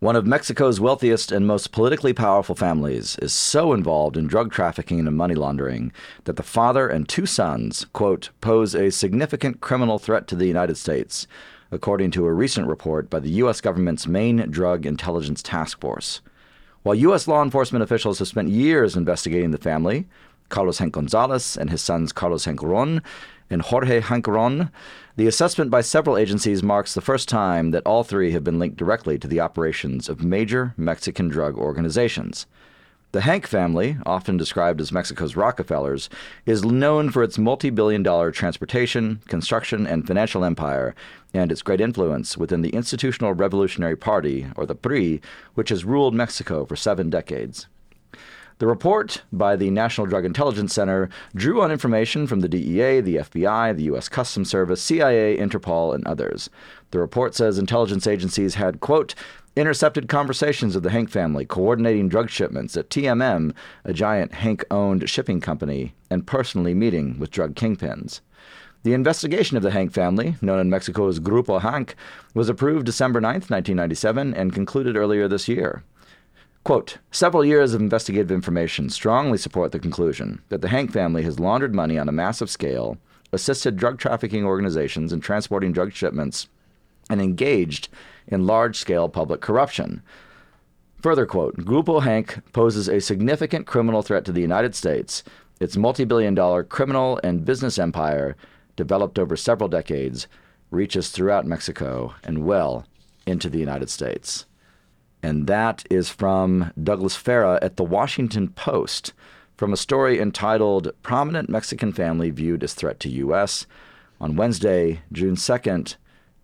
One of Mexico's wealthiest and most politically powerful families is so involved in drug trafficking and money laundering that the father and two sons, quote, pose a significant criminal threat to the United States, according to a recent report by the U.S. government's main drug intelligence task force. While U.S. law enforcement officials have spent years investigating the family, Carlos Hank Gonzalez and his sons Carlos Hank Ron and Jorge Hank Ron, the assessment by several agencies marks the first time that all three have been linked directly to the operations of major Mexican drug organizations. The Hank family, often described as Mexico's Rockefellers, is known for its multi-billion-dollar transportation, construction, and financial empire, and its great influence within the Institutional Revolutionary Party, or the PRI, which has ruled Mexico for 7 decades. The report by the National Drug Intelligence Center drew on information from the DEA, the FBI, the U.S. Customs Service, CIA, Interpol, and others. The report says intelligence agencies had, quote, intercepted conversations of the Hank family coordinating drug shipments at TMM, a giant Hank-owned shipping company, and personally meeting with drug kingpins. The investigation of the Hank family, known in Mexico as Grupo Hank, was approved December 9, 1997, and concluded earlier this year. Quote, several years of investigative information strongly support the conclusion that the Hank family has laundered money on a massive scale, assisted drug trafficking organizations in transporting drug shipments, and engaged in large-scale public corruption. Further quote, Grupo Hank poses a significant criminal threat to the United States. Its multi-billion-dollar criminal and business empire, developed over several decades, reaches throughout Mexico and well into the United States. And that is from Douglas Farah at The Washington Post, from a story entitled Prominent Mexican Family Viewed as Threat to U.S. on Wednesday, June 2nd,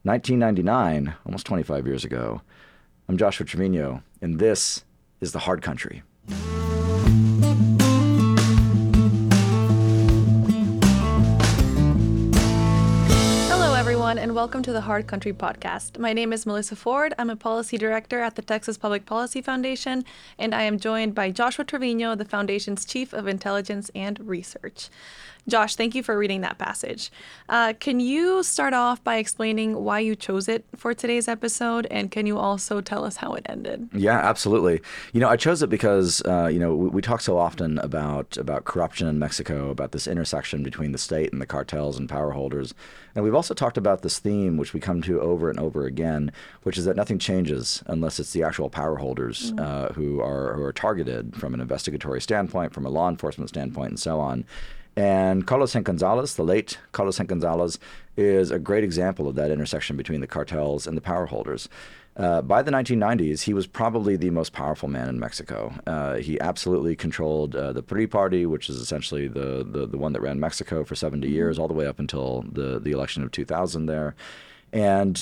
1999, almost 25 years ago. I'm Joshua Trevino, and this is The Hard Country. And welcome to the Hard Country podcast. My name is Melissa Ford. I'm a policy director at the Texas Public Policy Foundation, and I am joined by Joshua Trevino, the foundation's chief of intelligence and research. Josh, thank you for reading that passage. Can you start off by explaining why you chose it for today's episode, and can you also tell us how it ended? Yeah, absolutely. I chose it because, we talk so often about corruption in Mexico, about this intersection between the state and the cartels and power holders. And we've also talked about this theme, which we come to over and over again, which is that nothing changes unless it's the actual power holders who are targeted from an investigatory standpoint, from a law enforcement standpoint, and so on. And Carlos Hank Gonzalez, the late Carlos Hank Gonzalez, is a great example of that intersection between the cartels and the power holders. By the 1990s, he was probably the most powerful man in Mexico. He absolutely controlled the PRI party, which is essentially the one that ran Mexico for 70 years, all the way up until the election of 2000 there. And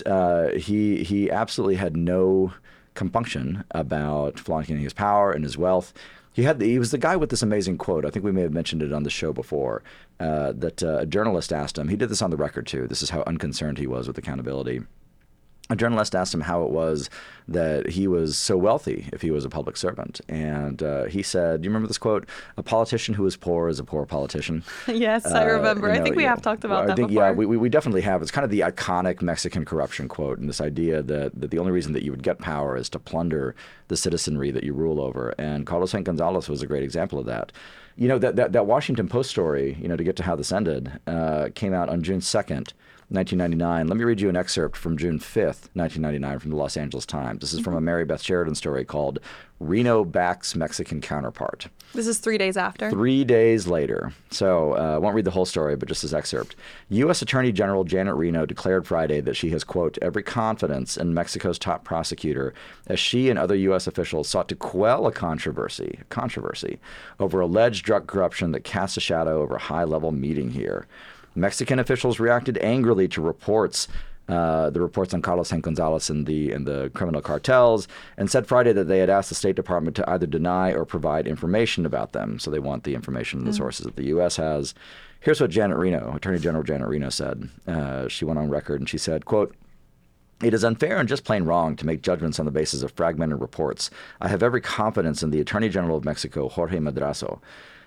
he absolutely had no compunction about flaunting his power and his wealth. He was the guy with this amazing quote. I think we may have mentioned it on the show before, that a journalist asked him. He did this on the record, too. This is how unconcerned he was with accountability. A journalist asked him how it was that he was so wealthy if he was a public servant. And he said, do you remember this quote? A politician who is poor is a poor politician. Yes, I remember. I think we have talked about that before. Yeah, we definitely have. It's kind of the iconic Mexican corruption quote, and this idea that the only reason that you would get power is to plunder the citizenry that you rule over. And Carlos Hank Gonzalez was a great example of that. That Washington Post story, to get to how this ended, came out on June 2nd. 1999. Let me read you an excerpt from June 5th, 1999, from the Los Angeles Times. This is from a Mary Beth Sheridan story called Reno Backs Mexican Counterpart. This is 3 days after? 3 days later. So I won't read the whole story, but just this excerpt. U.S. Attorney General Janet Reno declared Friday that she has, quote, every confidence in Mexico's top prosecutor as she and other U.S. officials sought to quell a controversy over alleged drug corruption that casts a shadow over a high-level meeting here. Mexican officials reacted angrily to the reports on Carlos Hank Gonzalez and the criminal cartels, and said Friday that they had asked the State Department to either deny or provide information about them. So they want the information and the sources that the U.S. has. Here's what Attorney General Janet Reno said. She went on record and she said, quote, it is unfair and just plain wrong to make judgments on the basis of fragmented reports. I have every confidence in the Attorney General of Mexico, Jorge Madrazo.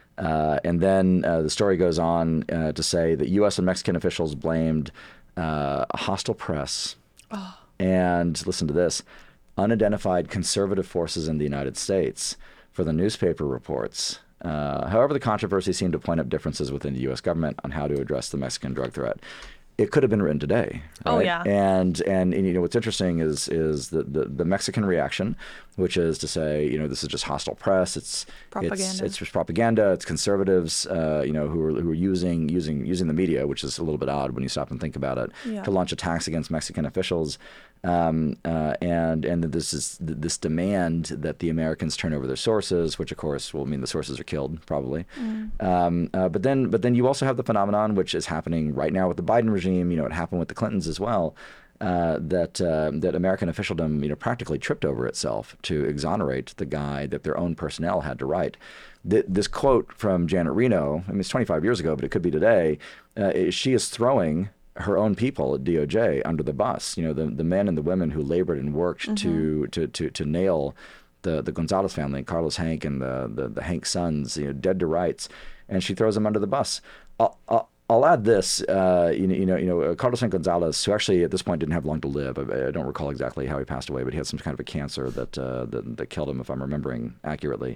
And then the story goes on to say that U.S. and Mexican officials blamed a hostile press and, listen to this, unidentified conservative forces in the United States for the newspaper reports. However, the controversy seemed to point up differences within the U.S. government on how to address the Mexican drug threat. It could have been written today. Right? Oh, yeah. And what's interesting is the Mexican reaction, which is to say, this is just hostile press. It's propaganda. It's just propaganda. It's conservatives, who are using the media, which is a little bit odd when you stop and think about it, to launch attacks against Mexican officials. And this is this demand that the Americans turn over their sources, which of course will mean the sources are killed probably. But then you also have the phenomenon which is happening right now with the Biden regime. It happened with the Clintons as well. That American officialdom, practically tripped over itself to exonerate the guy that their own personnel had to write. This quote from Janet Reno, it's 25 years ago, but it could be today. She is throwing her own people at DOJ under the bus. The men and the women who labored and worked to nail the Gonzalez family, Carlos Hank and the Hank sons, dead to rights, and she throws them under the bus. I'll add this, Carlos Hank Gonzalez, who actually at this point didn't have long to live. I don't recall exactly how he passed away, but he had some kind of a cancer that killed him, if I'm remembering accurately.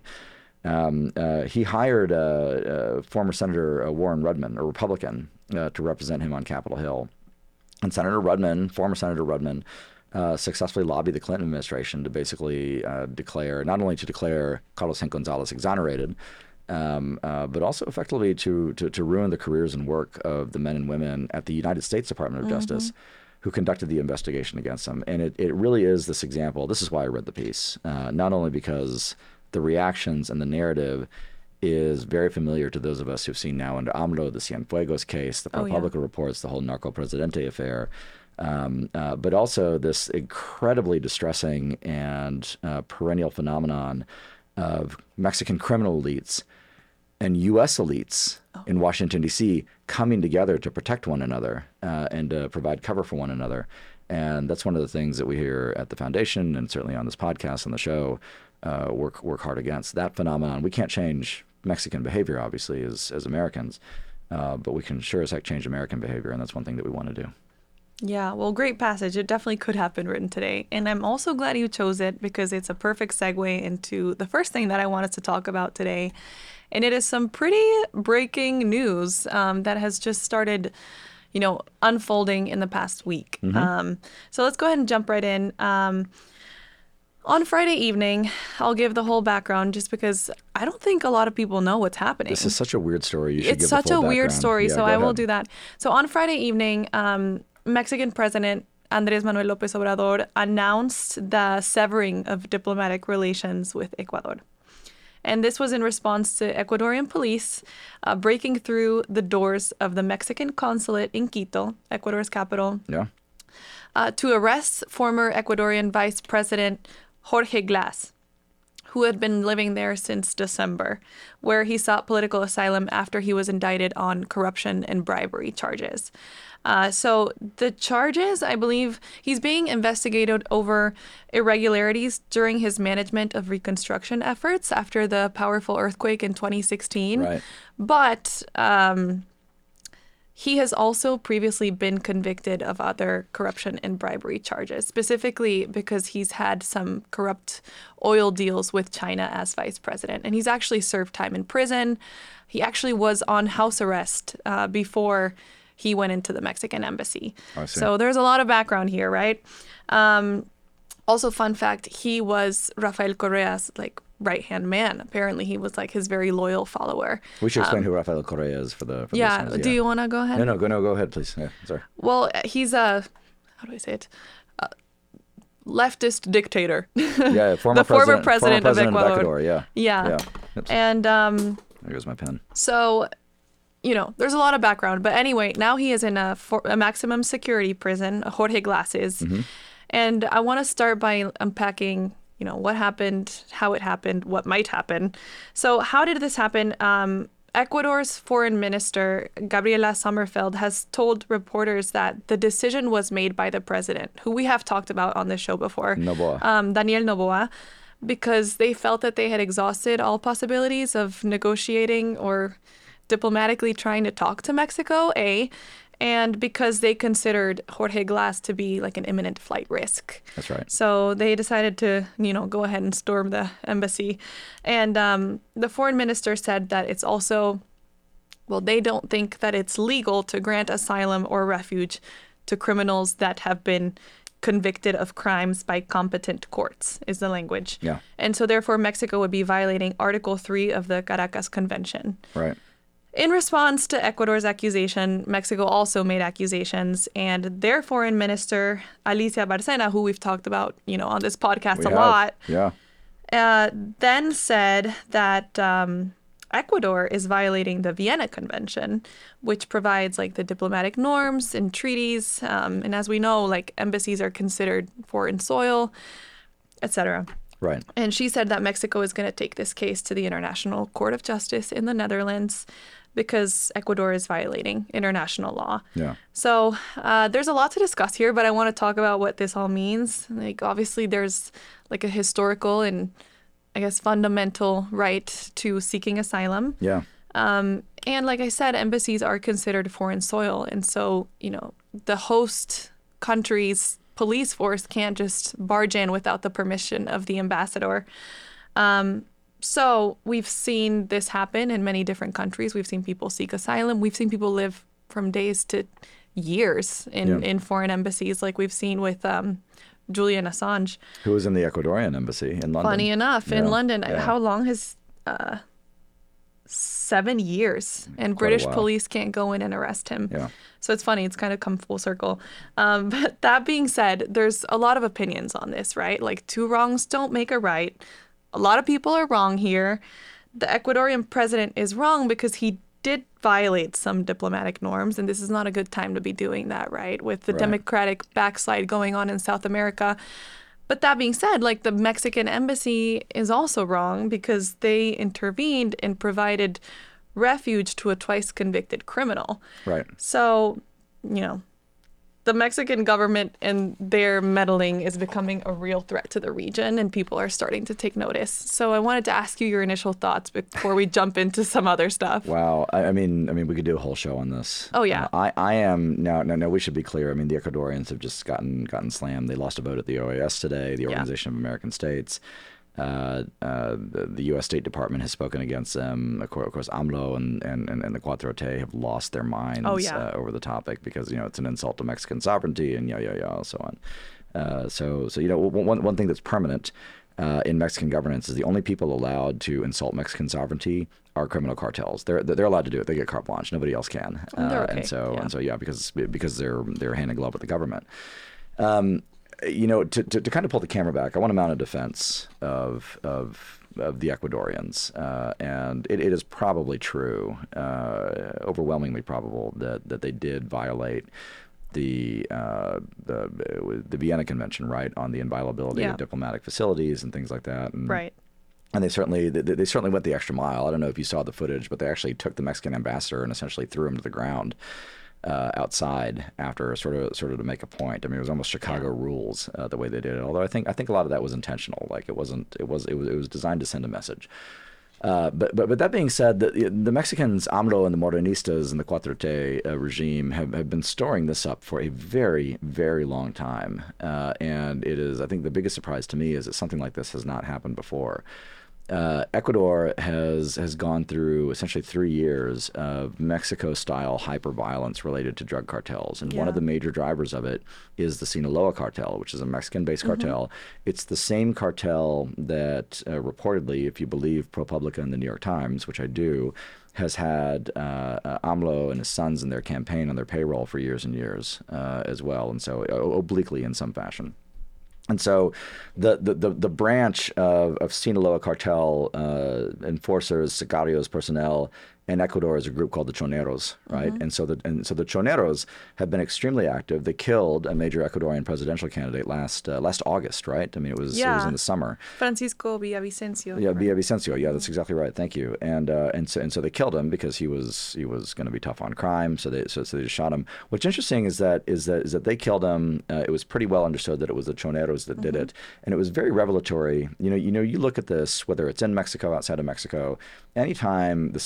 He hired former Senator Warren Rudman, a Republican, to represent him on Capitol Hill. And former Senator Rudman, successfully lobbied the Clinton administration to basically declare Carlos Hank Gonzalez exonerated, but also effectively to ruin the careers and work of the men and women at the United States Department of Justice who conducted the investigation against him. And it really is this example. This is why I read the piece, not only because the reactions and the narrative is very familiar to those of us who've seen now under AMLO, the Cienfuegos case, the ProPublica reports, the whole Narco Presidente affair, but also this incredibly distressing and perennial phenomenon of Mexican criminal elites and U.S. elites in Washington, D.C. coming together to protect one another and provide cover for one another. And that's one of the things that we here at the Foundation and certainly on this podcast and the show work hard against. That phenomenon. We can't change Mexican behavior, obviously, as Americans, but we can sure as heck change American behavior, and that's one thing that we want to do. Yeah, well, great passage. It definitely could have been written today. And I'm also glad you chose it because it's a perfect segue into the first thing that I wanted to talk about today. And it is some pretty breaking news that has just started, unfolding in the past week. So let's go ahead and jump right in. On Friday evening, I'll give the whole background just because I don't think a lot of people know what's happening. This is such a weird story. It's such a weird story, so I will do that. So on Friday evening, Mexican President Andrés Manuel López Obrador announced the severing of diplomatic relations with Ecuador. And this was in response to Ecuadorian police breaking through the doors of the Mexican consulate in Quito, Ecuador's capital, to arrest former Ecuadorian Vice President Jorge Glass, who had been living there since December, where he sought political asylum after he was indicted on corruption and bribery charges. So the charges, I believe, he's being investigated over irregularities during his management of reconstruction efforts after the powerful earthquake in 2016. Right. But he has also previously been convicted of other corruption and bribery charges, specifically because he's had some corrupt oil deals with China as vice president. And he's actually served time in prison. He actually was on house arrest before he went into the Mexican embassy. I see. So there's a lot of background here, right? Also, fun fact, he was Rafael Correa's right-hand man. Apparently, he was his very loyal follower. We should explain who Rafael Correa is for the listeners. Do you want to go ahead? No, go ahead, please. Yeah, sorry. Well, he's how do I say it? Leftist dictator. Yeah, former president of Ecuador. Yeah. Oops. And there goes my pen. So, there's a lot of background. But anyway, now he is in a maximum security prison, Jorge Glass is. And I want to start by unpacking, what happened, how it happened, what might happen. So how did this happen? Ecuador's foreign minister, Gabriela Sommerfeld, has told reporters that the decision was made by the president, who we have talked about on this show before, Noboa. Daniel Noboa, because they felt that they had exhausted all possibilities of negotiating or diplomatically trying to talk to Mexico, A. and because they considered Jorge Glass to be like an imminent flight risk. That's right. So they decided to, go ahead and storm the embassy. And the foreign minister said that it's also, they don't think that it's legal to grant asylum or refuge to criminals that have been convicted of crimes by competent courts, is the language. Yeah. And so therefore Mexico would be violating Article 3 of the Caracas Convention. Right. In response to Ecuador's accusation, Mexico also made accusations, and their foreign minister, Alicia Bárcena, who we've talked about, on this podcast lot, then said that Ecuador is violating the Vienna Convention, which provides like the diplomatic norms and treaties. And as we know, like embassies are considered foreign soil, etc. Right. And she said that Mexico is going to take this case to the International Court of Justice in the Netherlands because Ecuador is violating international law. Yeah. So there's a lot to discuss here, but I want to talk about what this all means. Like obviously there's like a historical and I guess fundamental right to seeking asylum. Yeah. And like I said, embassies are considered foreign soil. And so, the host country's police force can't just barge in without the permission of the ambassador. So we've seen this happen in many different countries. We've seen people seek asylum. We've seen people live from days to years in foreign embassies, like we've seen with Julian Assange. Who was in the Ecuadorian embassy in London. Funny enough, in London. Yeah. How long has 7 years, and Quite a British while. police can't go in and arrest him. Yeah. So it's funny, it's kind of come full circle. But that being said, there's a lot of opinions on this, right? Like two wrongs don't make a right. A lot of people are wrong here. The Ecuadorian president is wrong because he did violate some diplomatic norms, and this is not a good time to be doing that, right? With the democratic backslide going on in South America. But that being said, like the Mexican embassy is also wrong because they intervened and provided refuge to a twice convicted criminal. Right. So, the Mexican government and their meddling is becoming a real threat to the region, and people are starting to take notice. So I wanted to ask you your initial thoughts before we jump into some other stuff. Wow. I mean, we could do a whole show on this. Oh, yeah. I am now. We should be clear. I mean, the Ecuadorians have just gotten slammed. They lost a vote at the OAS today, the Organization of American States. The U.S. State Department has spoken against them. Of course, AMLO and the Cuatro T have lost their minds over the topic because it's an insult to Mexican sovereignty and so on. So one thing that's permanent in Mexican governance is the only people allowed to insult Mexican sovereignty are criminal cartels. They're allowed to do it. They get carte blanche. Nobody else can. They're okay. Because they're hand in glove with the government. To kind of pull the camera back, I want to mount a defense of the Ecuadorians, and it is probably true, overwhelmingly probable that they did violate the Vienna Convention, right, on the inviolability of diplomatic facilities and things like that. And, right. And they certainly went the extra mile. I don't know if you saw the footage, but they actually took the Mexican ambassador and essentially threw him to the ground. Outside after sort of to make a point. I mean, it was almost Chicago rules the way they did it. Although I think a lot of that was intentional. Like it was designed to send a message. But that being said, the Mexicans, AMLO and the Morenistas and the Cuatro T regime have been storing this up for a very, very long time. And it is, I think the biggest surprise to me is that something like this has not happened before. Ecuador has gone through essentially 3 years of Mexico-style hyper-violence related to drug cartels. And one of the major drivers of it is the Sinaloa cartel, which is a Mexican-based cartel. It's the same cartel that reportedly, if you believe ProPublica and the New York Times, which I do, has had AMLO and his sons in their campaign on their payroll for years and years as well. And so obliquely in some fashion. And so the branch of Sinaloa cartel enforcers, sicarios, personnel in Ecuador is a group called the Choneros, right? And so the Choneros have been extremely active. They killed a major Ecuadorian presidential candidate last August, right? I mean, it was in the summer. Francisco Villavicencio. Yeah, Villavicencio. Yeah, that's exactly right. Thank you. And so they killed him because he was going to be tough on crime. So they just shot him. What's interesting is that they killed him. It was pretty well understood that it was the Choneros that did it, and it was very revelatory. You look at this, whether it's in Mexico, outside of Mexico, anytime the Sinaloa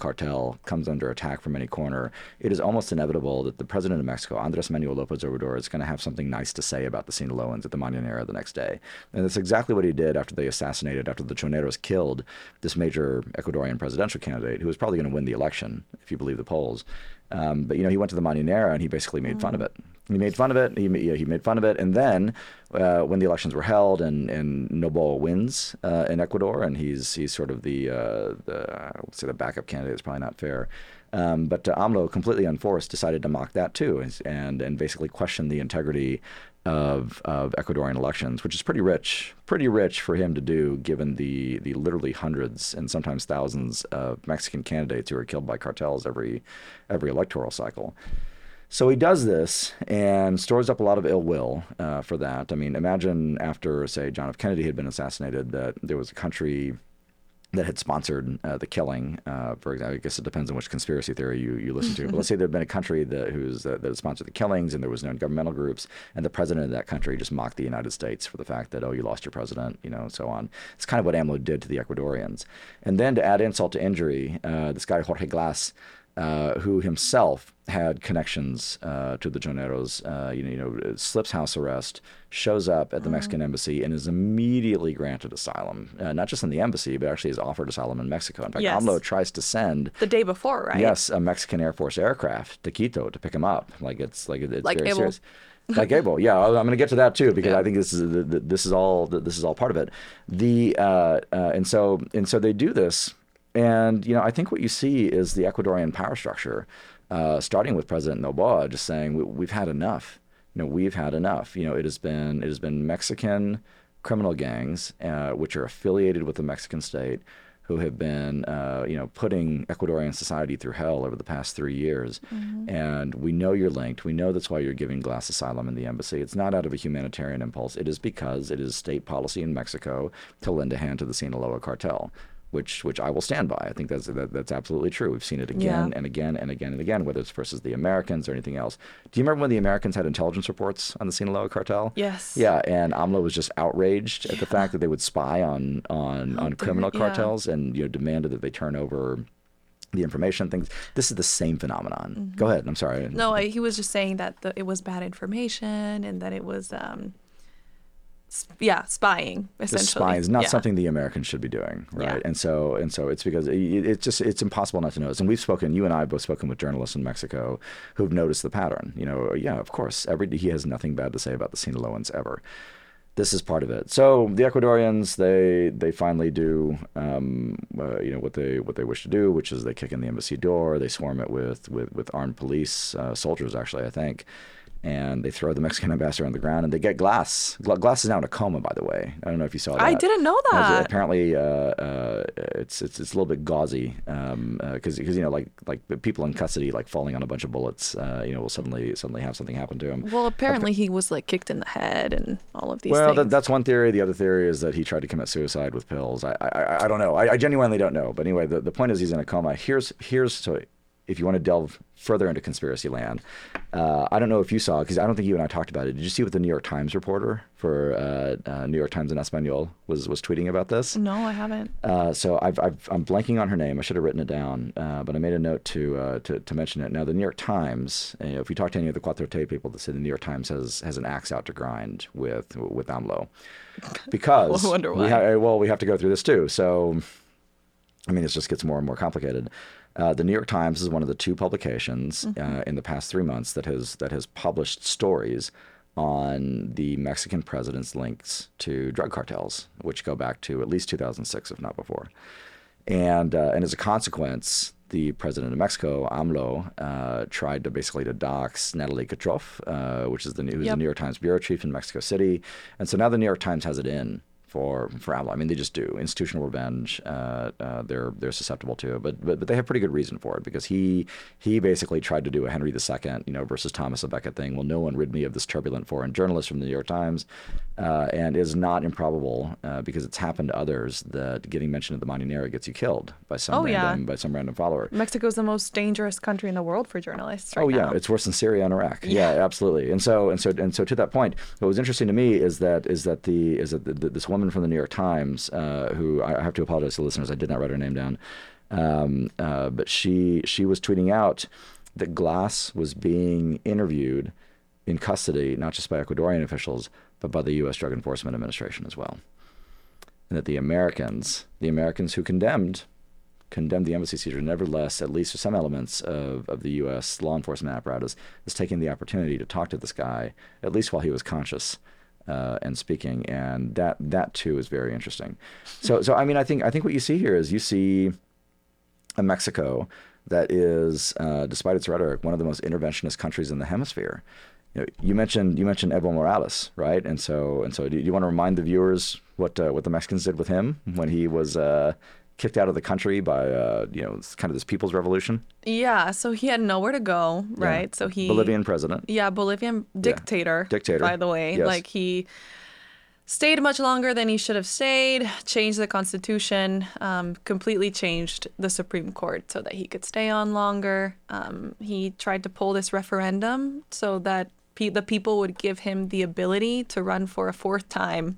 cartel comes under attack from any corner, it is almost inevitable that the president of Mexico, Andres Manuel López Obrador, is going to have something nice to say about the Sinaloans at the Mañanera the next day. And that's exactly what he did after the Choneros killed this major Ecuadorian presidential candidate who was probably going to win the election, if you believe the polls. But he went to the Mañanera and he basically made fun of it. He made fun of it. He made fun of it. And then when the elections were held and Noboa wins in Ecuador, and he's sort of the backup candidate, it's probably not fair. But AMLO, completely unforced, decided to mock that too, and basically question the integrity of Ecuadorian elections, which is pretty rich for him to do, given the literally hundreds and sometimes thousands of Mexican candidates who are killed by cartels every electoral cycle. So he does this and stores up a lot of ill will for that. I mean, imagine after, say, John F. Kennedy had been assassinated, that there was a country that had sponsored the killing. For example, I guess it depends on which conspiracy theory you listen to. But let's say there had been a country that had sponsored the killings, and there was no governmental groups, and the president of that country just mocked the United States for the fact that, oh, you lost your president, and so on. It's kind of what AMLO did to the Ecuadorians. And then to add insult to injury, this guy Jorge Glass, who himself had connections to the Choneros, slips house arrest, shows up at the Mexican embassy, and is immediately granted asylum. Not just in the embassy, but actually is offered asylum in Mexico. In fact, AMLO tries to send the day before, right? Yes, a Mexican Air Force aircraft to Quito to pick him up. It's very Abel. serious. Like Abel, yeah. I'm going to get to that too, because I think this is all part of it. And so they do this. And, I think what you see is the Ecuadorian power structure, starting with President Noboa, just saying, we've had enough. We've had enough. It has been Mexican criminal gangs, which are affiliated with the Mexican state, who have been, putting Ecuadorian society through hell over the past 3 years. Mm-hmm. And we know you're linked. We know that's why you're giving Glass asylum in the embassy. It's not out of a humanitarian impulse. It is because it is state policy in Mexico to lend a hand to the Sinaloa cartel. Which I will stand by. I think that's absolutely true. We've seen it again and again and again and again, whether it's versus the Americans or anything else. Do you remember when the Americans had intelligence reports on the Sinaloa cartel? Yes. Yeah, and AMLO was just outraged at the fact that they would spy on criminal cartels and demanded that they turn over the information things. This is the same phenomenon. Mm-hmm. Go ahead. I'm sorry. No, he was just saying that it was bad information and that it was spying, essentially. Spying is not something the Americans should be doing, right? Yeah. And so it's because it's impossible not to notice. And you and I have both spoken with journalists in Mexico who've noticed the pattern. Of course, he has nothing bad to say about the Sinaloans ever. This is part of it. So the Ecuadorians, they finally do what they wish to do, which is they kick in the embassy door, they swarm it with armed police, soldiers actually, I think. And they throw the Mexican ambassador on the ground, and they get Glass. Glass is now in a coma, by the way. I don't know if you saw that. I didn't know that. Apparently, it's a little bit gauzy because like people in custody, like falling on a bunch of bullets, will suddenly have something happen to him. Well, apparently he was like kicked in the head and all of these things. Well, that's one theory. The other theory is that he tried to commit suicide with pills. I don't know. I genuinely don't know. But anyway, the point is he's in a coma. Here's so. If you want to delve further into conspiracy land, I don't know if you saw, because I don't think you and I talked about it. Did you see what the New York Times reporter for New York Times in Espanol was tweeting about this? No, I haven't. So I'm blanking on her name. I should have written it down, but I made a note to mention it. Now, the New York Times, if you talk to any of the Cuatro T people, they say the New York Times has an axe out to grind with AMLO, because I wonder why. We have to go through this too. So, I mean, it just gets more and more complicated. The New York Times is one of the two publications in the past 3 months that has published stories on the Mexican president's links to drug cartels, which go back to at least 2006, if not before. And as a consequence, the president of Mexico, AMLO, tried to basically dox Natalie Katroff, who's the New York Times bureau chief in Mexico City. And so now the New York Times has it in for AMLO. I mean, they just do. Institutional revenge, they're susceptible to it. But they have pretty good reason for it, because he basically tried to do a Henry II, versus Thomas à Becket thing. Well, no one rid me of this turbulent foreign journalist from the New York Times, and is not improbable, because it's happened to others, that getting mentioned at the Mañanera gets you killed by some random follower. Mexico's the most dangerous country in the world for journalists right now. Yeah, it's worse than Syria and Iraq. Yeah, absolutely. And so to that point, what was interesting to me is that this woman woman from the New York Times who I have to apologize to listeners. I did not write her name down. But she was tweeting out that Glass was being interviewed in custody, not just by Ecuadorian officials, but by the U.S. Drug Enforcement Administration as well. And that the Americans who condemned the embassy seizure, nevertheless, at least for some elements of the U.S. law enforcement apparatus, is taking the opportunity to talk to this guy, at least while he was conscious and speaking. And that too is very interesting. So I mean, I think what you see here is you see a Mexico that is, despite its rhetoric, one of the most interventionist countries in the hemisphere. You mentioned Evo Morales, right? And so do you want to remind the viewers what the Mexicans did with him when he was kicked out of the country by kind of this people's revolution? Yeah, so he had nowhere to go, right? Yeah. So he Bolivian president. Yeah, Bolivian dictator. Yeah. Dictator. By the way, yes. Like he stayed much longer than he should have stayed, changed the constitution, completely changed the Supreme Court so that he could stay on longer. He tried to pull this referendum so that the people would give him the ability to run for a fourth time.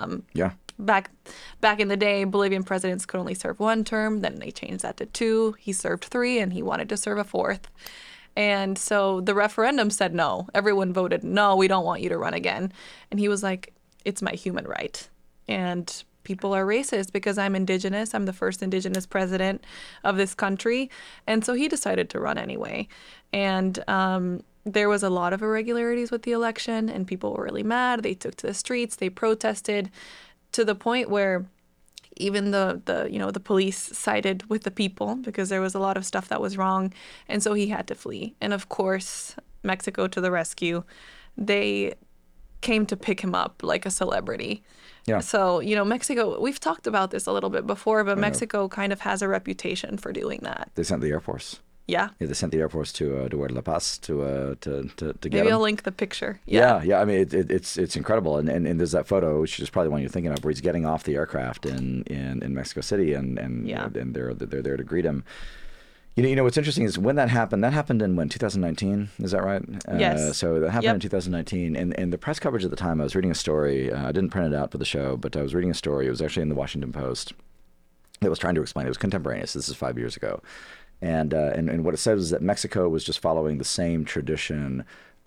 Back in the day, Bolivian presidents could only serve one term. Then they changed that to 2. He served 3, and he wanted to serve a 4th. And so the referendum said no. Everyone voted, no, we don't want you to run again. And he was like, it's my human right. And people are racist because I'm indigenous. I'm the first indigenous president of this country. And so he decided to run anyway. And there was a lot of irregularities with the election, and people were really mad. They took to the streets. They protested to the point where even the police sided with the people because there was a lot of stuff that was wrong. And so he had to flee. And of course, Mexico to the rescue. They came to pick him up like a celebrity. Yeah. So, Mexico, we've talked about this a little bit before, but Mexico kind of has a reputation for doing that. They sent the Air Force. Yeah. They sent the Air Force to La Paz to get Maybe him. I'll link the picture. Yeah. I mean, it's incredible, and there's that photo, which is probably one you're thinking of, where he's getting off the aircraft in Mexico City, and they're there to greet him. What's interesting is when that happened in 2019, is that right? Yes. So that happened in 2019, and the press coverage at the time, I was reading a story, I didn't print it out for the show, but I was reading a story, it was actually in the Washington Post, that was trying to explain, it was contemporaneous, this is 5 years ago, and what it says is that Mexico was just following the same tradition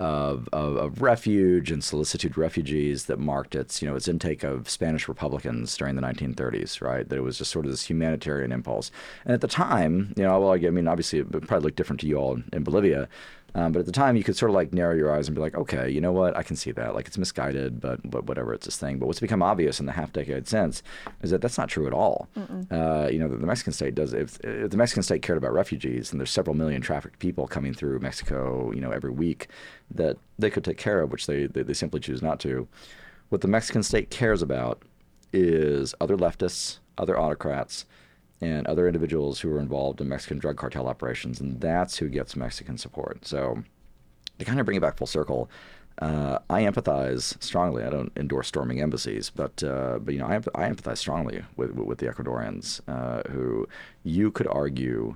of refuge and solicitude refugees that marked its intake of Spanish Republicans during the 1930s, right? That it was just sort of this humanitarian impulse. And at the time, obviously it probably looked different to you all in Bolivia, but at the time you could sort of like narrow your eyes and be like, okay, you know what? I can see that. Like it's misguided, but whatever, it's this thing. But what's become obvious in the half decade since is that that's not true at all. The Mexican state does. If the Mexican state cared about refugees, and there's several million trafficked people coming through Mexico, every week, that they could take care of, which they simply choose not to. What the Mexican state cares about is other leftists, other autocrats, and other individuals who are involved in Mexican drug cartel operations, and that's who gets Mexican support. So to kind of bring it back full circle, I empathize strongly. I don't endorse storming embassies, but I empathize strongly with the Ecuadorians who you could argue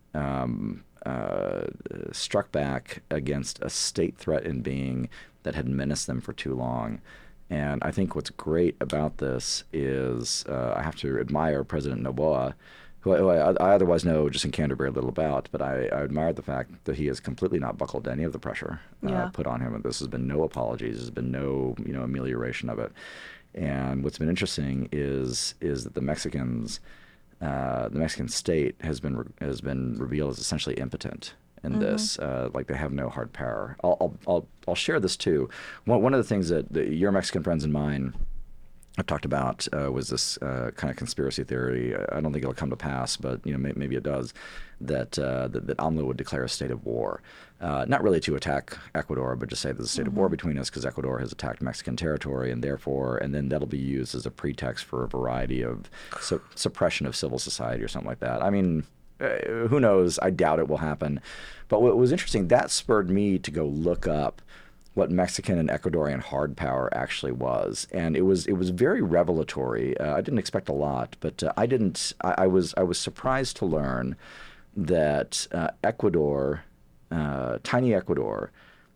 struck back against a state threat in being that had menaced them for too long. And I think what's great about this is I have to admire President Noboa, who I otherwise know just in candor very little about, but I admire the fact that he has completely not buckled to any of the pressure put on him. And this has been no apologies, there's been no amelioration of it. And what's been interesting is that the Mexican state has been revealed as essentially impotent in this, like they have no hard power. I'll share this too. One of the things that your Mexican friends and mine have talked about was this kind of conspiracy theory. I don't think it'll come to pass, but maybe it does. That AMLO would declare a state of war, not really to attack Ecuador, but just say there's a state of war between us because Ecuador has attacked Mexican territory, and then that'll be used as a pretext for a variety of suppression of civil society or something like that. I mean, who knows? I doubt it will happen. But what was interesting, that spurred me to go look up what Mexican and Ecuadorian hard power actually was, and it was very revelatory. I didn't expect a lot, but I was surprised to learn that Ecuador, tiny Ecuador,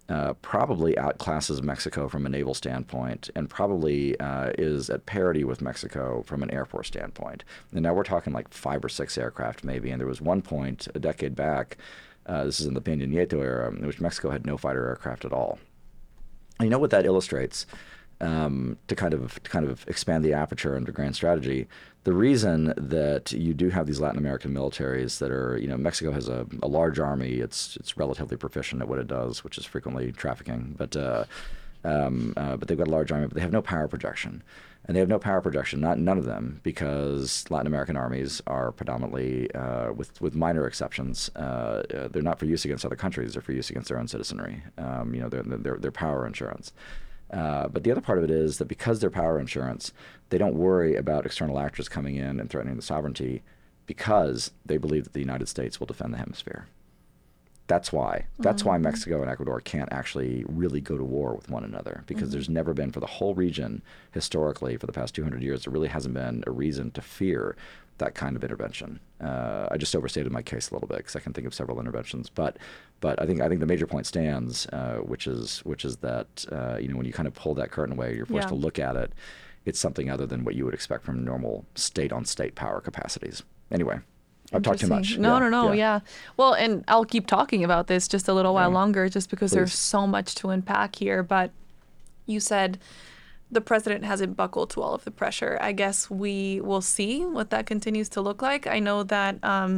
probably outclasses Mexico from a naval standpoint and probably is at parity with Mexico from an Air Force standpoint. And now we're talking like 5 or 6 aircraft maybe. And there was one point a decade back, this is in the Peña Nieto era, in which Mexico had no fighter aircraft at all. And you know what that illustrates? To kind of expand the aperture under grand strategy, the reason that you do have these Latin American militaries that are, Mexico has a large army. It's relatively proficient at what it does, which is frequently trafficking. But they've got a large army, but they have no power projection. And they have no power projection, none of them, because Latin American armies are predominantly, with minor exceptions, they're not for use against other countries. They're for use against their own citizenry. They're power insurance. But the other part of it is that because they're power insurance, they don't worry about external actors coming in and threatening the sovereignty because they believe that the United States will defend the hemisphere. That's why. That's why Mexico and Ecuador can't actually really go to war with one another, because there's never been, for the whole region, historically, for the past 200 years, there really hasn't been a reason to fear that kind of intervention. I just overstated my case a little bit because I can think of several interventions, but I think the major point stands, which is that when you kind of pull that curtain away, you're forced to look at it. It's something other than what you would expect from normal state-on-state power capacities. Anyway, I've talked too much. No. Yeah. Well, and I'll keep talking about this just a little while longer, just because there's so much to unpack here. But you said the president hasn't buckled to all of the pressure. I guess we will see what that continues to look like. I know that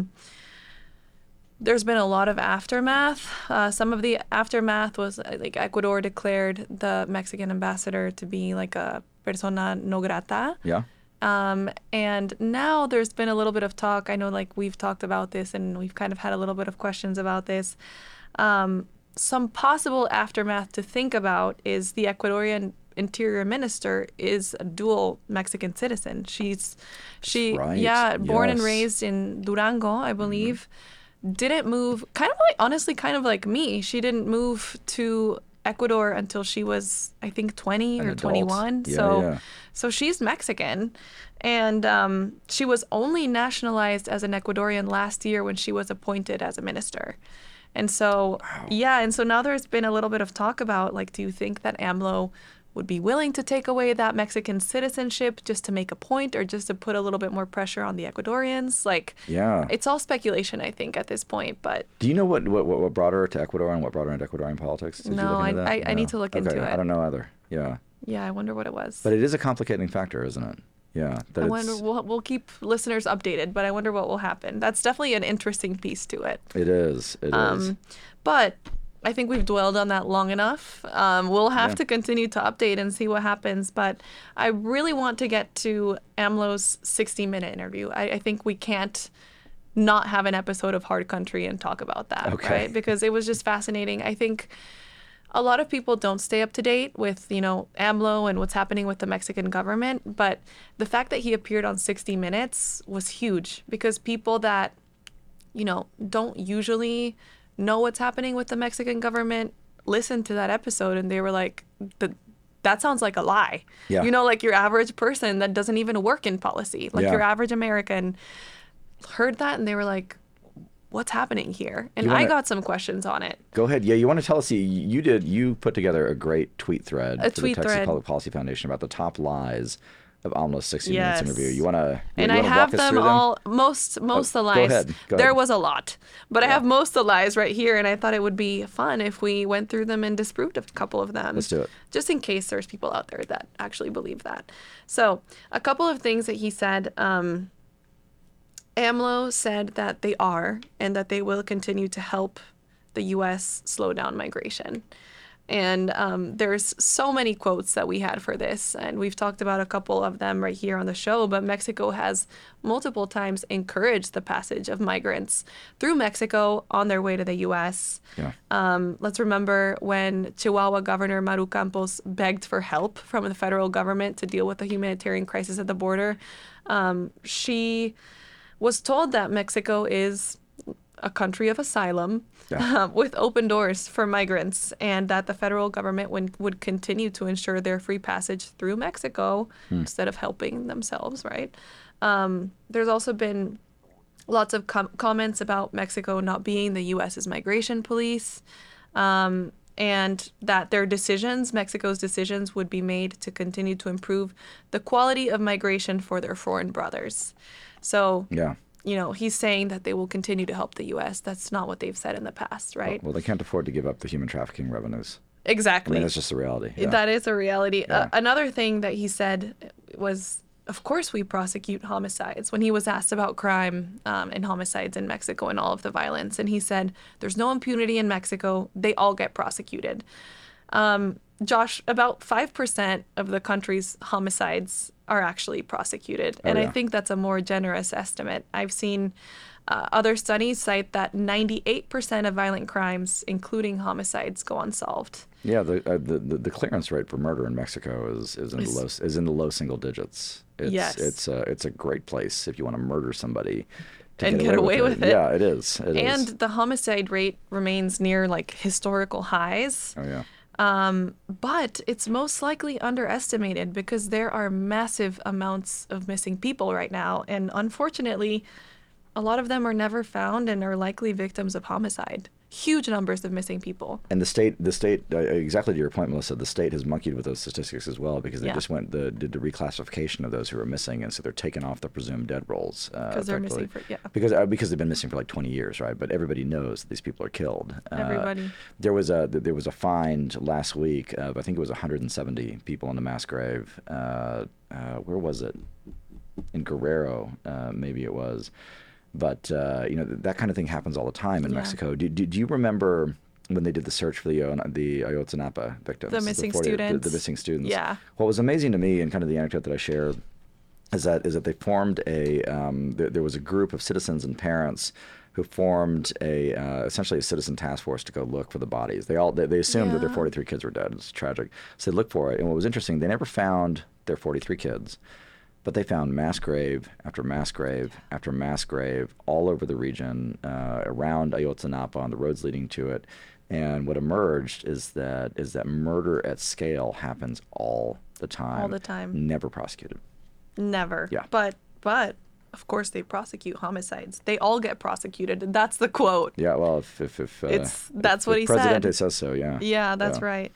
there's been a lot of aftermath. Some of the aftermath was like Ecuador declared the Mexican ambassador to be like a persona non grata. Yeah. And now there's been a little bit of talk. I know like we've talked about this and we've kind of had a little bit of questions about this. Some possible aftermath to think about is the Ecuadorian Interior Minister is a dual Mexican citizen. Born and raised in Durango, I believe. Didn't move, kind of like me. She didn't move to Ecuador until she was, I think, 20 or 21. So she's Mexican. And she was only nationalized as an Ecuadorian last year when she was appointed as a minister. And so, and so now there's been a little bit of talk about, like, do you think that AMLO would be willing to take away that Mexican citizenship just to make a point or just to put a little bit more pressure on the Ecuadorians? Like, it's all speculation, I think, at this point. But do you know what brought her to Ecuador and what brought her into Ecuadorian politics? Did you look into that? I need to look into it. I don't know either. Yeah. Yeah, I wonder what it was. But it is a complicating factor, isn't it? Yeah. I wonder. We'll keep listeners updated, but I wonder what will happen. That's definitely an interesting piece to it. It is. It is. But I think we've dwelled on that long enough. We'll have to continue to update and see what happens. But I really want to get to AMLO's 60-minute interview. I think we can't not have an episode of Hard Country and talk about that, right? Because it was just fascinating. I think a lot of people don't stay up to date with, AMLO and what's happening with the Mexican government. But the fact that he appeared on 60 Minutes was huge because people that, don't usually know what's happening with the Mexican government listened to that episode and they were like, that sounds like a lie. Yeah. Like your average person that doesn't even work in policy, like your average American heard that and they were like, what's happening here? And I got some questions on it. Go ahead. Yeah, you want to tell us, you put together a great tweet thread for the Texas Public Policy Foundation about the top lies of AMLO's 60 Minutes interview. You want to And I have them all, most of the lies. Go ahead. There was a lot. But I have most of the lies right here, and I thought it would be fun if we went through them and disproved a couple of them. Let's do it. Just in case there's people out there that actually believe that. So a couple of things that he said. AMLO said that they are and that they will continue to help the U.S. slow down migration. And there's so many quotes that we had for this, and we've talked about a couple of them right here on the show, but Mexico has multiple times encouraged the passage of migrants through Mexico on their way to the U.S. Yeah. Let's remember when Chihuahua Governor Maru Campos begged for help from the federal government to deal with the humanitarian crisis at the border. She was told that Mexico is a country of asylum with open doors for migrants, and that the federal government would continue to ensure their free passage through Mexico instead of helping themselves, right? There's also been lots of comments about Mexico not being the U.S.'s migration police. and that their decisions, Mexico's decisions, would be made to continue to improve the quality of migration for their foreign brothers. So, Yeah. He's saying that they will continue to help the U.S. That's not what they've said in the past, right? Well, they can't afford to give up the human trafficking revenues. I Exactly. mean, that's just the reality. Yeah. That is a reality. Yeah. Another thing that he said was, of course, we prosecute homicides. When he was asked about crime and homicides in Mexico and all of the violence, and he said, there's no impunity in Mexico. They all get prosecuted. Josh, about 5% of the country's homicides are actually prosecuted. And I think that's a more generous estimate. I've seen other studies cite that 98% of violent crimes, including homicides, go unsolved. Yeah, the clearance rate for murder in Mexico is in the low single digits. Yes. It's a great place if you want to murder somebody to And get away with it. Yeah, it is. And the homicide rate remains near historical highs. Oh yeah. But it's most likely underestimated because there are massive amounts of missing people right now. And unfortunately, a lot of them are never found and are likely victims of homicide. Huge numbers of missing people. And the state, exactly to your point, Melissa, the state has monkeyed with those statistics as well because they just did the reclassification of those who are missing, and so they're taken off the presumed dead rolls. Because they're missing because they've been missing for like 20 years, right? But everybody knows that these people are killed. Everybody. There was a find last week of, I think it was 170 people in a mass grave. Where was it? In Guerrero, maybe it was. But that kind of thing happens all the time in Mexico. Do you remember when they did the search for the Ayotzinapa victims? The missing students. The missing students. Yeah. What was amazing to me, and kind of the anecdote that I share, is that they formed there was a group of citizens and parents who formed essentially a citizen task force to go look for the bodies. They assumed that their 43 kids were dead. It's tragic. So they looked for it. And what was interesting, they never found their 43 kids. But they found mass grave after mass grave after mass grave all over the region, around Ayotzinapa, on the roads leading to it. And what emerged is that murder at scale happens all the time. All the time. Never prosecuted. Never. Yeah. But of course they prosecute homicides. They all get prosecuted. That's the quote. Yeah. Well, that's what he said. Presidente says so. Yeah. Yeah, that's right.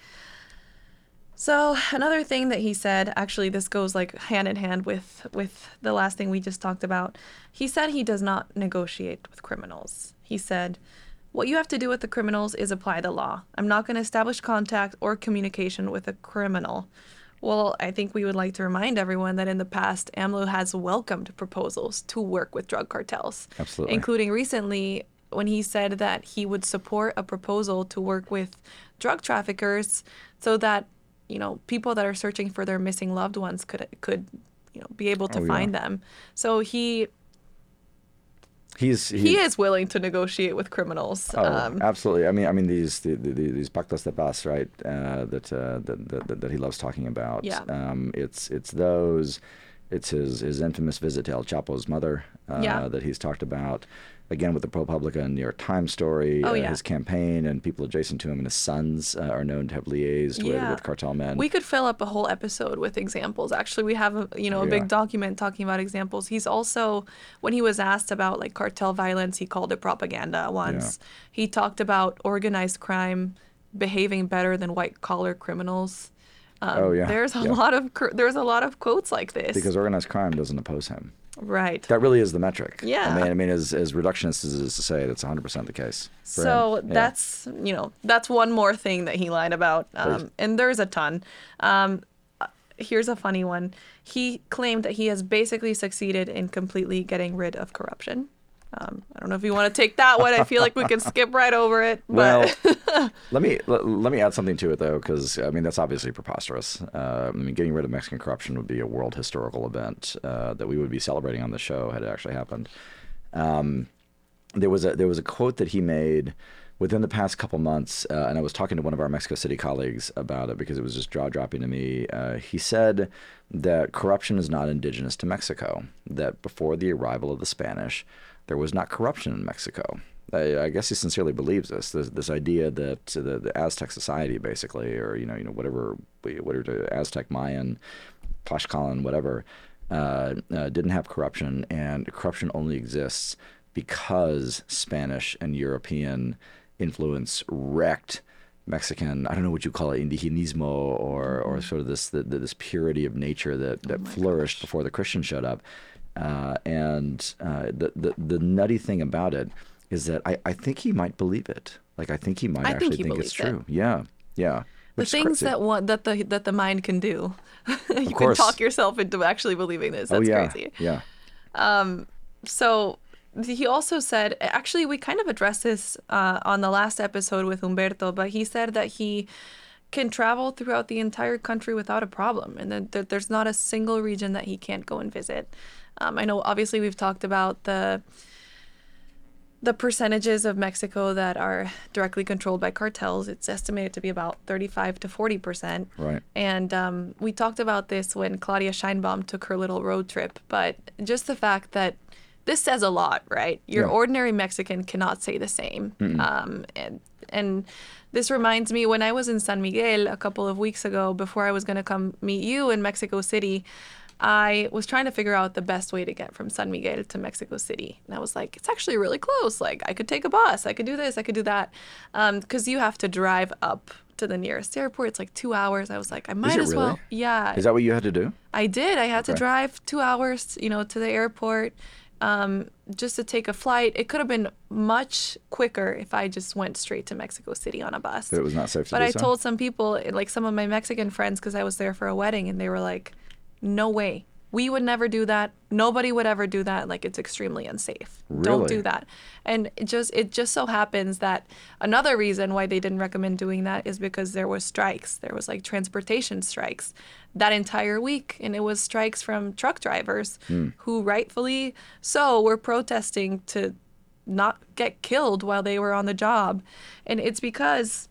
So another thing that he said, actually this goes hand in hand with the last thing we just talked about. He said he does not negotiate with criminals. He said, what you have to do with the criminals is apply the law. I'm not going to establish contact or communication with a criminal. Well, I think we would like to remind everyone that in the past, AMLO has welcomed proposals to work with drug cartels. Absolutely. Including recently when he said that he would support a proposal to work with drug traffickers so that people that are searching for their missing loved ones could be able to find them. So he is willing to negotiate with criminals. Absolutely. I mean these pactos de paz, right? That he loves talking about. Yeah. It's those. It's his infamous visit to El Chapo's mother that he's talked about. Again, with the ProPublica and New York Times story, his campaign and people adjacent to him and his sons are known to have liaised with cartel men. We could fill up a whole episode with examples. Actually, we have a big document talking about examples. He's also, when he was asked about cartel violence, he called it propaganda once. Yeah. He talked about organized crime behaving better than white collar criminals. There's a lot of quotes like this. Because organized crime doesn't oppose him. Right. That really is the metric. Yeah. I mean, as reductionist as it is to say, that's 100% the case. So that's one more thing that he lied about. And there's a ton. Here's a funny one. He claimed that he has basically succeeded in completely getting rid of corruption. I don't know if you want to take that one. I feel like we can skip right over it. But. Well, let me add something to it though, because I mean that's obviously preposterous. Getting rid of Mexican corruption would be a world historical event that we would be celebrating on the show had it actually happened. There was a quote that he made within the past couple months, and I was talking to one of our Mexico City colleagues about it because it was just jaw-dropping to me. He said that corruption is not indigenous to Mexico, that before the arrival of the Spanish, there was not corruption in Mexico. I guess he sincerely believes this idea that the Aztec society, basically, or whatever Aztec, Mayan, Tlaxcalan, whatever, didn't have corruption, and corruption only exists because Spanish and European influence wrecked Mexican, I don't know what you call it, indigenismo, or sort of this purity of nature that flourished before the Christians showed up. The nutty thing about it is that I think he might believe it. Like, I think he might actually think it's true. Yeah, yeah. The things that the mind can do. You can talk yourself into actually believing this. That's crazy. Yeah. So he also said, actually, we kind of addressed this on the last episode with Humberto, but he said that he can travel throughout the entire country without a problem, and that there's not a single region that he can't go and visit. I know, obviously, we've talked about the percentages of Mexico that are directly controlled by cartels. It's estimated to be about 35 to 40%. Right. And we talked about this when Claudia Sheinbaum took her little road trip. But just the fact that this says a lot, right? Your ordinary Mexican cannot say the same. And this reminds me, when I was in San Miguel a couple of weeks ago, before I was going to come meet you in Mexico City, I was trying to figure out the best way to get from San Miguel to Mexico City. And I was like, it's actually really close. Like, I could take a bus. I could do this. I could do that. Because you have to drive up to the nearest airport. It's like 2 hours. I was like, I might as well. Yeah. Is that what you had to do? I did. I had to drive 2 hours, to the airport just to take a flight. It could have been much quicker if I just went straight to Mexico City on a bus. But it was not safe to do so? But I told some people, like some of my Mexican friends, because I was there for a wedding, and they were like, no way. We would never do that. Nobody would ever do that. Like, it's extremely unsafe. Really? Don't do that. And it just so happens that another reason why they didn't recommend doing that is because there was strikes. There was like transportation strikes that entire week. And it was strikes from truck drivers who rightfully so were protesting to not get killed while they were on the job. And it's because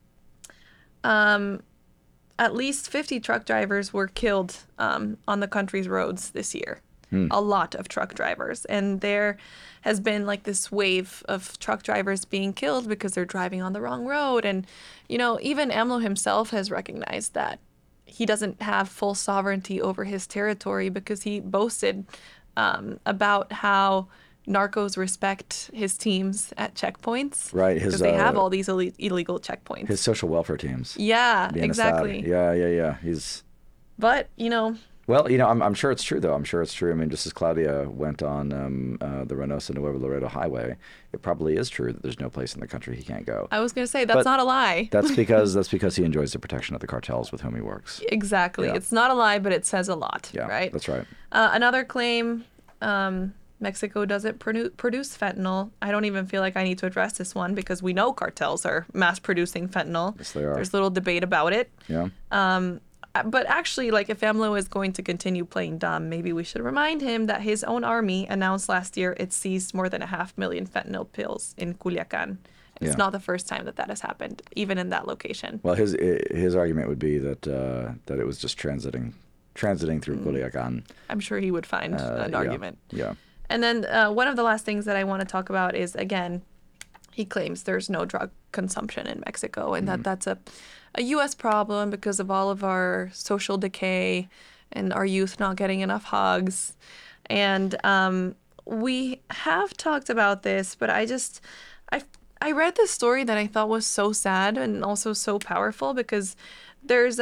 at least 50 truck drivers were killed on the country's roads this year. A lot of truck drivers. And there has been like this wave of truck drivers being killed because they're driving on the wrong road. And, even AMLO himself has recognized that he doesn't have full sovereignty over his territory, because he boasted about how narcos respect his teams at checkpoints. Right. Because they have all these illegal checkpoints. His social welfare teams. Yeah, exactly. Yeah. But, Well, I'm sure it's true, though. I'm sure it's true. I mean, just as Claudia went on the Reynosa Nuevo Laredo highway, it probably is true that there's no place in the country he can't go. I was going to say, that's not a lie. That's because he enjoys the protection of the cartels with whom he works. Exactly. Yeah. It's not a lie, but it says a lot, right? That's right. Another claim, Mexico doesn't produce fentanyl. I don't even feel like I need to address this one, because we know cartels are mass producing fentanyl. Yes, they are. There's little debate about it. Yeah. But actually, like, if AMLO is going to continue playing dumb, maybe we should remind him that his own army announced last year it seized more than 500,000 fentanyl pills in Culiacan. It's not the first time that has happened, even in that location. Well, his argument would be that it was just transiting through Culiacan. I'm sure he would find an argument. Yeah. And then one of the last things that I want to talk about is, again, he claims there's no drug consumption in Mexico, and that's a U.S. problem because of all of our social decay and our youth not getting enough hugs. And we have talked about this, but I read this story that I thought was so sad and also so powerful, because there's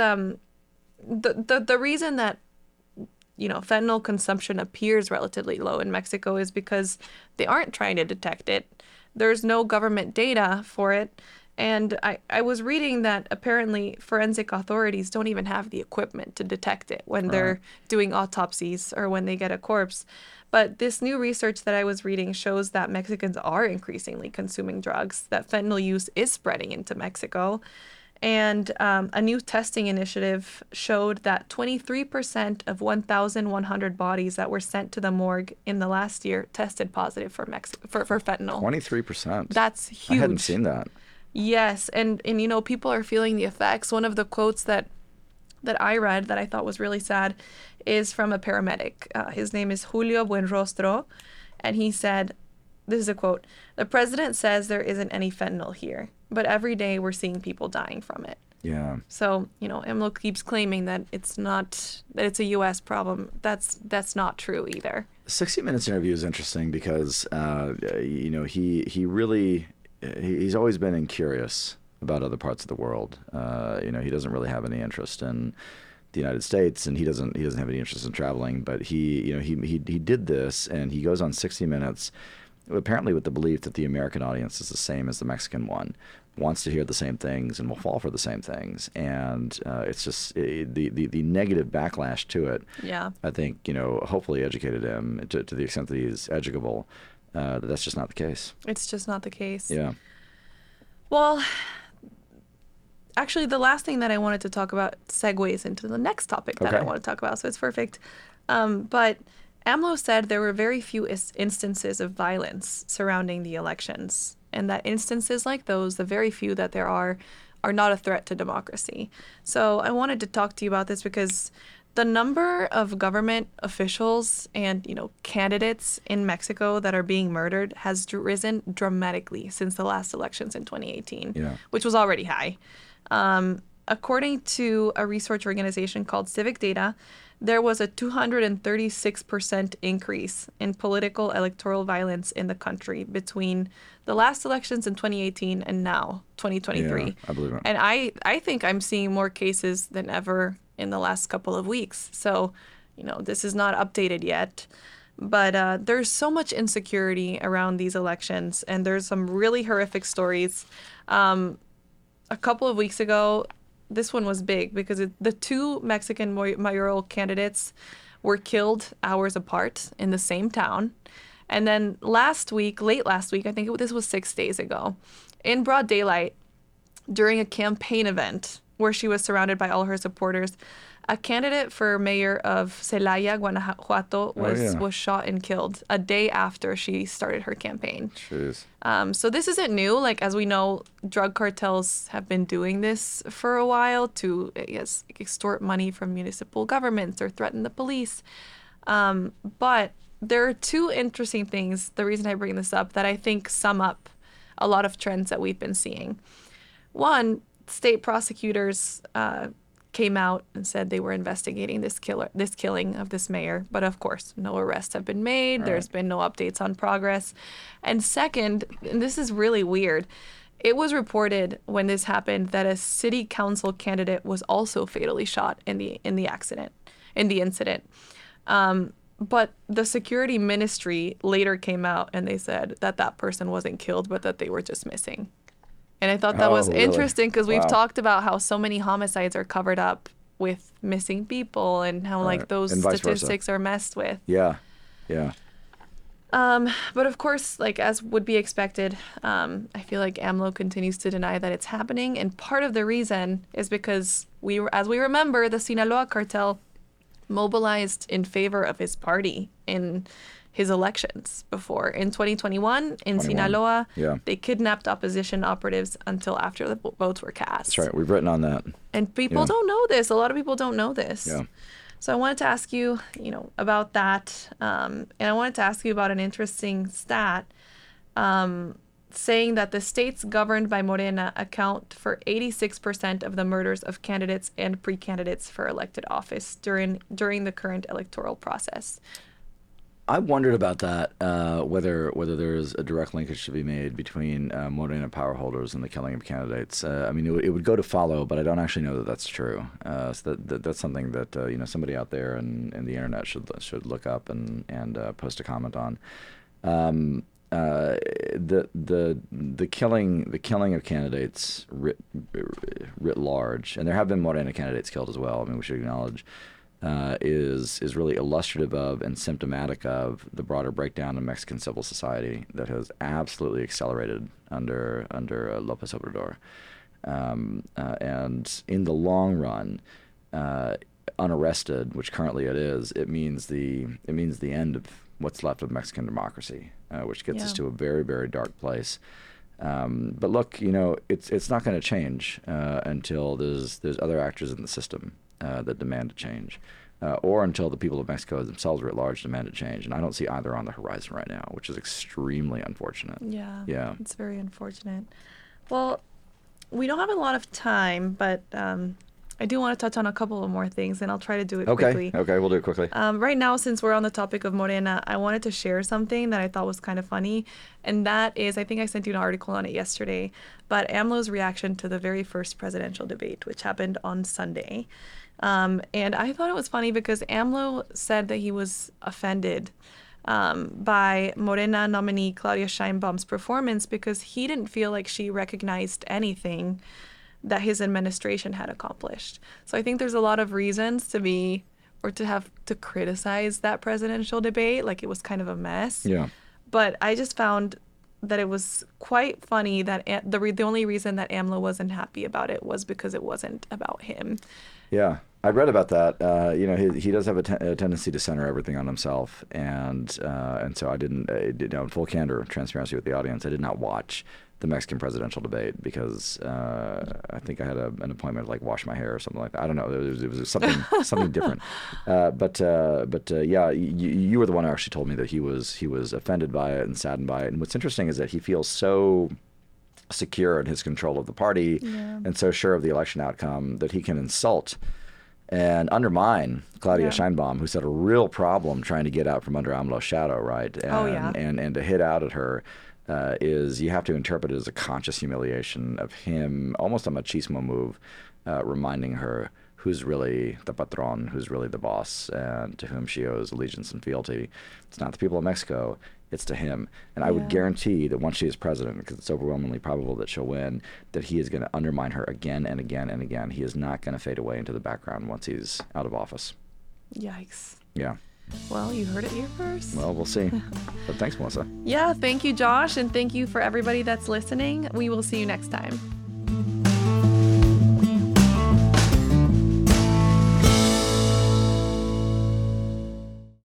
the reason that fentanyl consumption appears relatively low in Mexico is because they aren't trying to detect it. There's no government data for it. And I was reading that apparently forensic authorities don't even have the equipment to detect it when they're doing autopsies or when they get a corpse. But this new research that I was reading shows that Mexicans are increasingly consuming drugs, that fentanyl use is spreading into Mexico. And a new testing initiative showed that 23% of 1,100 bodies that were sent to the morgue in the last year tested positive for fentanyl. 23%? That's huge. I hadn't seen that. Yes, and people are feeling the effects. One of the quotes that I read that I thought was really sad is from a paramedic. His name is Julio Buenrostro, and he said, this is a quote, "The president says there isn't any fentanyl here, but every day we're seeing people dying from it." Yeah. So, AMLO keeps claiming that it's a U.S. problem. That's not true either. 60 Minutes interview is interesting because, he really... He's always been incurious about other parts of the world. He doesn't really have any interest in the United States, and he doesn't have any interest in traveling. But he did this, and he goes on 60 Minutes, apparently with the belief that the American audience is the same as the Mexican one, wants to hear the same things and will fall for the same things. And it's just the negative backlash to it. Yeah. I think, hopefully educated him to the extent that he's educable. That's just not the case. It's just not the case. Yeah. Well, actually, the last thing that I wanted to talk about segues into the next topic that I Okay. want to talk about, so it's perfect. But AMLO said there were very few instances of violence surrounding the elections, and that instances like those, the very few that there are not a threat to democracy. So I wanted to talk to you about this because the number of government officials and, candidates in Mexico that are being murdered has risen dramatically since the last elections in 2018, Yeah. which was already high. According to a research organization called Civic Data, there was a 236% increase in political electoral violence in the country between the last elections in 2018 and now, 2023. Yeah, I believe it. And I think I'm seeing more cases than ever in the last couple of weeks. So, this is not updated yet. But there's so much insecurity around these elections, and there's some really horrific stories. A couple of weeks ago, this one was big because the two Mexican mayoral candidates were killed hours apart in the same town. And then late last week, I think this was 6 days ago, in broad daylight, during a campaign event where she was surrounded by all her supporters, a candidate for mayor of Celaya, Guanajuato, was shot and killed a day after she started her campaign. Jeez. So this isn't new. Like, as we know, drug cartels have been doing this for a while to, extort money from municipal governments or threaten the police. But there are two interesting things, the reason I bring this up, that I think sum up a lot of trends that we've been seeing. One, state prosecutors came out and said they were investigating this killing of this mayor. But of course, no arrests have been made. There's been no updates on progress. And second, and this is really weird, it was reported when this happened that a city council candidate was also fatally shot in the incident. But the security ministry later came out and they said that person wasn't killed, but that they were just missing. And I thought that was really? interesting because we've Wow. talked about how so many homicides are covered up with missing people and how those And vice versa. statistics are messed with. Yeah. Yeah. But of course, like as would be expected, I feel like AMLO continues to deny that it's happening. And part of the reason is because as we remember, the Sinaloa cartel mobilized in favor of his party in his elections before. In 2021, in Sinaloa, Yeah. they kidnapped opposition operatives until after the votes were cast. That's right. We've written on that. And people don't know this. A lot of people don't know this. Yeah. So I wanted to ask you, about that. And I wanted to ask you about an interesting stat saying that the states governed by Morena account for 86% of the murders of candidates and pre-candidates for elected office during the current electoral process. I wondered about that, whether there's a direct linkage to be made between Morena power holders and the killing of candidates. It would go to follow, but I don't actually know that that's true. So that's something that somebody out there in the internet should look up and post a comment on. The killing of candidates writ large, and there have been Morena candidates killed as well. I mean, we should acknowledge. Is really illustrative of and symptomatic of the broader breakdown in Mexican civil society that has absolutely accelerated under López Obrador. And in the long run, unarrested, which currently it means the end of what's left of Mexican democracy, which gets us to a very, very dark place. But look, it's not going to change until there's other actors in the system that demand a change, or until the people of Mexico themselves writ large demand a change. And I don't see either on the horizon right now, which is extremely unfortunate. Yeah, it's very unfortunate. Well, we don't have a lot of time, but I do want to touch on a couple of more things, and I'll try to do it Okay. quickly. Okay, we'll do it quickly. Right now, since we're on the topic of Morena, I wanted to share something that I thought was kind of funny. And that is, I think I sent you an article on it yesterday, but AMLO's reaction to the very first presidential debate, which happened on Sunday. And I thought it was funny because AMLO said that he was offended by Morena nominee Claudia Sheinbaum's performance because he didn't feel like she recognized anything that his administration had accomplished. So I think there's a lot of reasons to criticize that presidential debate, like it was kind of a mess. Yeah. But I just found that it was quite funny that the only reason that AMLO wasn't happy about it was because it wasn't about him. Yeah, I read about that. He does have a tendency to center everything on himself, and so I didn't. In full candor, transparency with the audience, I did not watch the Mexican presidential debate because I think I had an appointment to wash my hair or something like that. I don't know. It was something different. Yeah, you were the one who actually told me that he was offended by it and saddened by it. And what's interesting is that he feels so secure in his control of the party and so sure of the election outcome that he can insult and undermine Claudia Sheinbaum, who's had a real problem trying to get out from under AMLO's shadow, right? And to hit out at her is, you have to interpret it as a conscious humiliation of him, almost a machismo move, reminding her who's really the patron, who's really the boss, and to whom she owes allegiance and fealty. It's not the people of Mexico, it's to him. And I would guarantee that once she is president, because it's overwhelmingly probable that she'll win, that he is going to undermine her again and again and again. He is not going to fade away into the background once he's out of office. Yikes. Yeah. Well, you heard it here first. Well, we'll see. But thanks, Melissa. Yeah, thank you, Josh, and thank you for everybody that's listening. We will see you next time.